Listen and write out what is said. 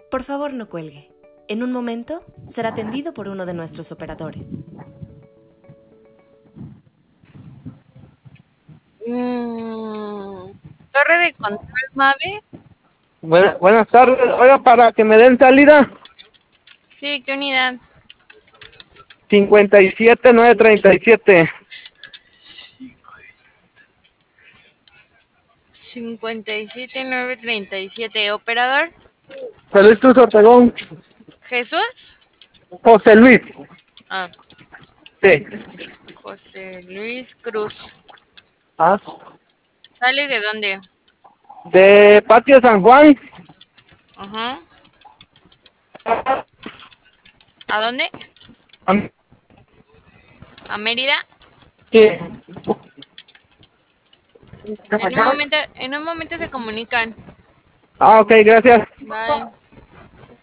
Por favor, no cuelgue. En un momento será atendido por uno de nuestros operadores. Torre de control, Mave. Buenas tardes. Oiga, para que me den salida, Sí, ¿qué unidad? 57937. 57937. Operador. Feliz Cruz Ortegón. Jesús. José Luis. Ah, Sí. José Luis Cruz. Ah, ¿Sale de dónde? de Patio San Juan. Ajá. ¿A dónde? Am- ¿A Mérida? Sí. En un momento se comunican. Ah, ok, gracias. Bye.